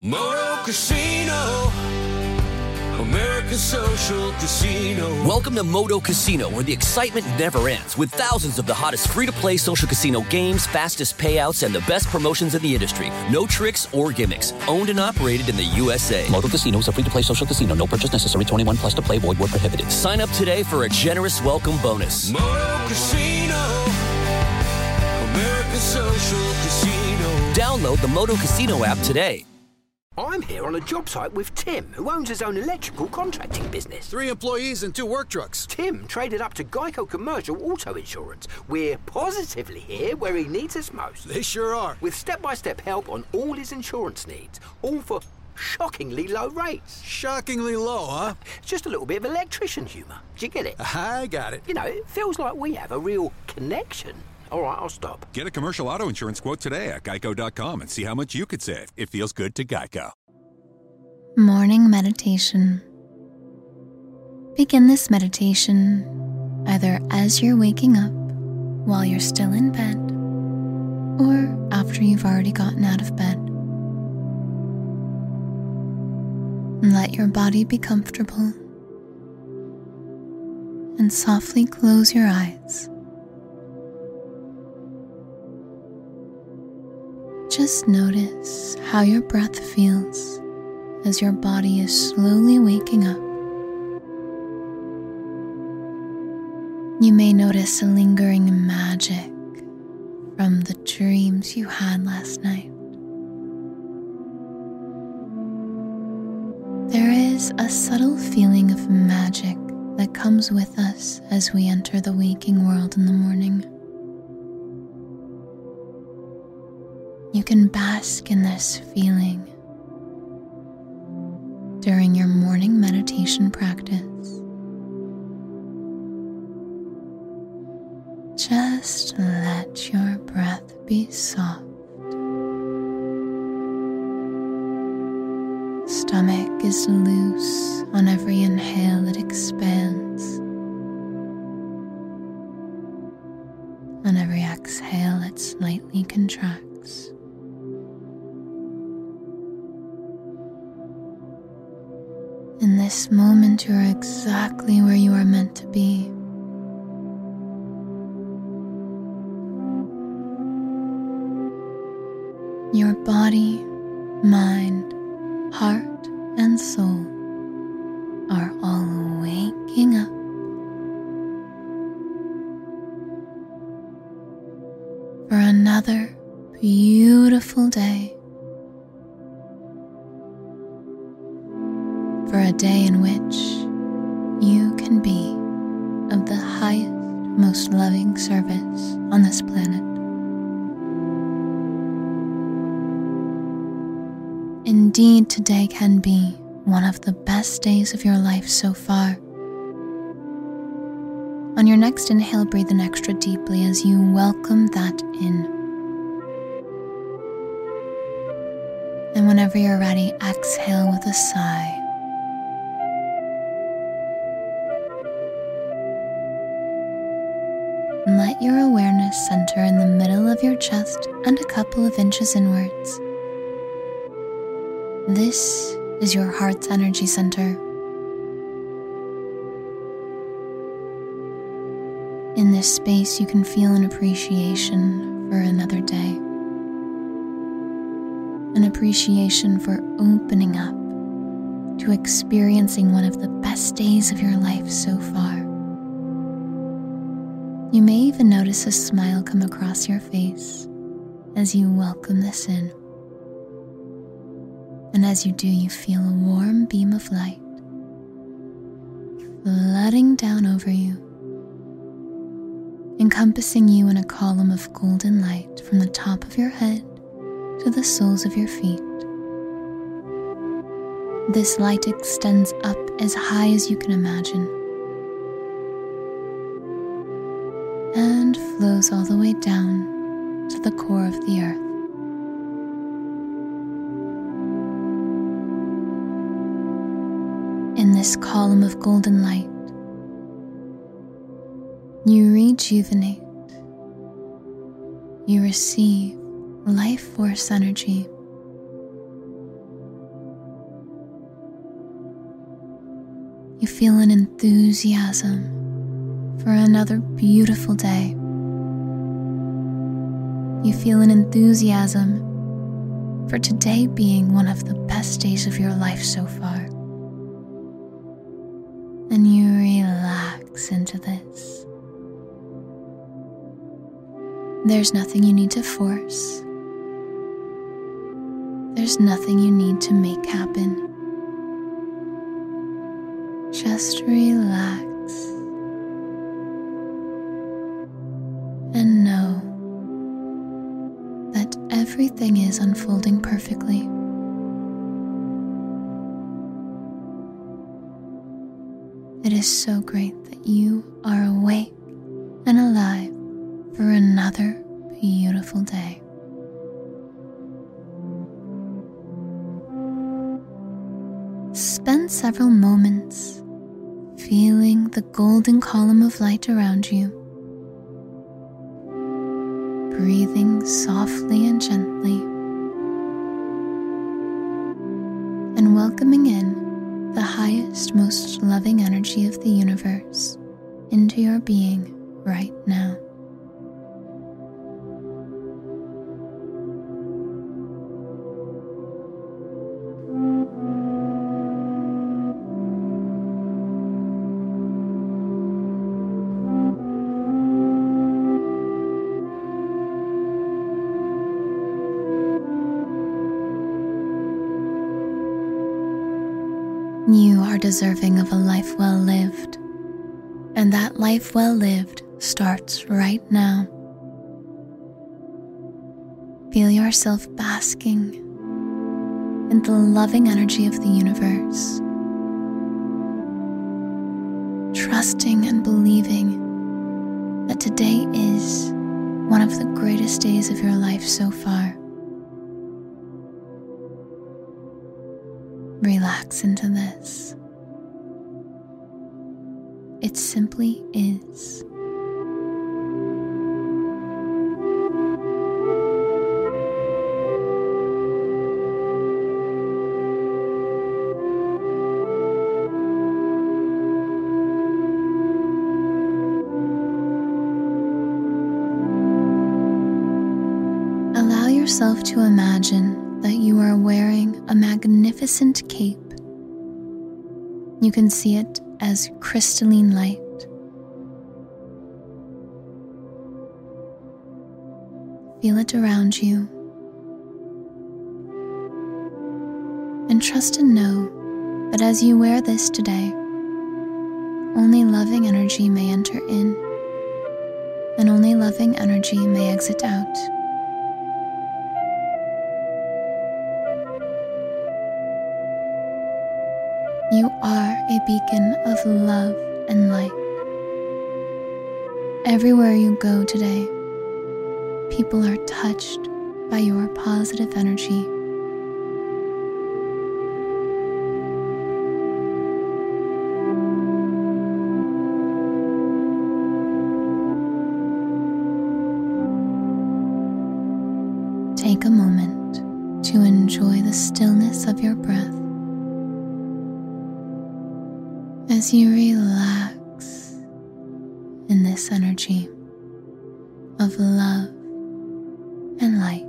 Moto Casino, America's social casino. Welcome to Moto Casino, where the excitement never ends, with thousands of the hottest free-to-play social casino games, fastest payouts, and the best promotions in the industry. No tricks or gimmicks. Owned and operated in the USA. Moto Casino is a free-to-play social casino. No purchase necessary. 21 plus to play. Void where prohibited. Sign up today for a generous welcome bonus. Moto Casino, America's social casino. Download the Moto Casino app today. I'm here on a job site with Tim, who owns his own electrical contracting business. 3 employees and 2 work trucks. Tim traded up to Geico Commercial Auto Insurance. We're positively here where he needs us most. They sure are. With step-by-step help on all his insurance needs, all for shockingly low rates. Shockingly low, huh? It's just a little bit of electrician humour. Do you get it? I got it. You know, it feels like we have a real connection. All right, I'll stop. Get a commercial auto insurance quote today at geico.com and see how much you could save. It feels good to Geico. Morning meditation. Begin this meditation either as you're waking up, while you're still in bed, or after you've already gotten out of bed. Let your body be comfortable and softly close your eyes. Just notice how your breath feels as your body is slowly waking up. You may notice a lingering magic from the dreams you had last night. There is a subtle feeling of magic that comes with us as we enter the waking world in the morning. You can bask in this feeling during your morning meditation practice. Just let your breath be soft. Stomach is loose. On every inhale, it expands. On every exhale, it slightly contracts. In this moment, you're exactly where you are meant to be. Your body, mind, heart, and soul are all waking up. For another beautiful day. For a day in which you can be of the highest, most loving service on this planet. Indeed, today can be one of the best days of your life so far. On your next inhale, breathe in extra deeply as you welcome that in. And whenever you're ready, exhale with a sigh. Let your awareness center in the middle of your chest and a couple of inches inwards. This is your heart's energy center. In this space, you can feel an appreciation for another day. An appreciation for opening up to experiencing one of the best days of your life so far. You may even notice a smile come across your face as you welcome this in. And as you do, you feel a warm beam of light flooding down over you, encompassing you in a column of golden light from the top of your head to the soles of your feet. This light extends up as high as you can imagine and flows all the way down to the core of the earth. In this column of golden light, you rejuvenate, you receive life force energy, You feel an enthusiasm for another beautiful day. You feel an enthusiasm for today being one of the best days of your life so far. And you relax into this. There's nothing you need to force. There's nothing you need to make happen. Just relax and know that everything is unfolding perfectly. It is so great that you are awake and alive for another beautiful day. Spend several moments feeling the golden column of light around you, breathing softly and gently, and welcoming in the highest, most loving energy of the universe into your being right now. You are deserving of a life well lived, and that life well lived starts right now. Feel yourself basking in the loving energy of the universe, trusting and believing that today is one of the greatest days of your life so far. Relax into this. It simply is. Allow yourself to imagine that you are wearing a magnificent cape. You can see it as crystalline light. Feel it around you. And trust and know that as you wear this today, only loving energy may enter in, and only loving energy may exit out. You are a beacon of love and light. Everywhere you go today, people are touched by your positive energy. Take a moment to enjoy the stillness of your breath as you relax in this energy of love and light.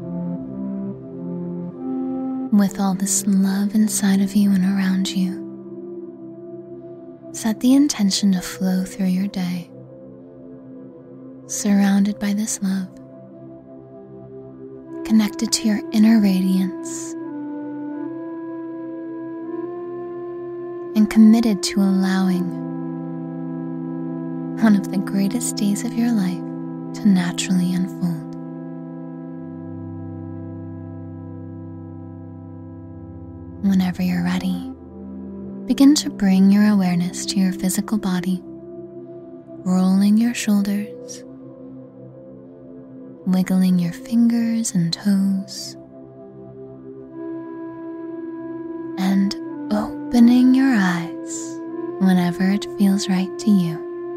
With all this love inside of you and around you, Set the intention to flow through your day, surrounded by this love, connected to your inner radiance, and committed to allowing one of the greatest days of your life to naturally unfold. Whenever you're ready, begin to bring your awareness to your physical body, rolling your shoulders, wiggling your fingers and toes, and opening your eyes whenever it feels right to you.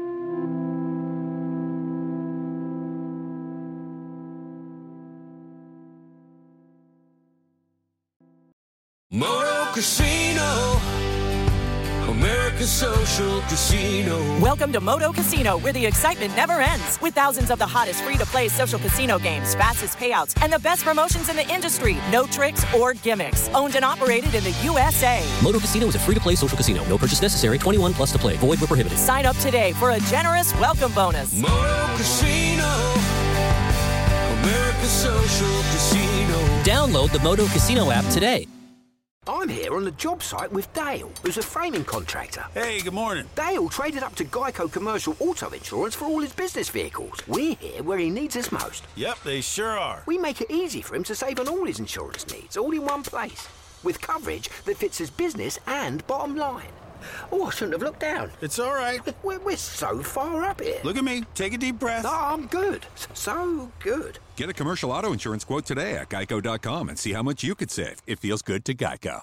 Moto Casino, America's social casino. Welcome to Moto Casino, where the excitement never ends. With thousands of the hottest free-to-play social casino games, fastest payouts, and the best promotions in the industry. No tricks or gimmicks. Owned and operated in the USA. Moto Casino is a free-to-play social casino. No purchase necessary. 21 plus to play. Void where prohibited. Sign up today for a generous welcome bonus. Moto Casino, America's social casino. Download the Moto Casino app today. I'm here on the job site with Dale, who's a framing contractor. Hey, good morning. Dale traded up to Geico Commercial Auto Insurance for all his business vehicles. We're here where he needs us most. Yep, they sure are. We make it easy for him to save on all his insurance needs, all in one place, with coverage that fits his business and bottom line. Oh, I shouldn't have looked down. It's all right. We're so far up here. Look at me. Take a deep breath. No, I'm good. So good. Get a commercial auto insurance quote today at geico.com and see how much you could save. It feels good to Geico.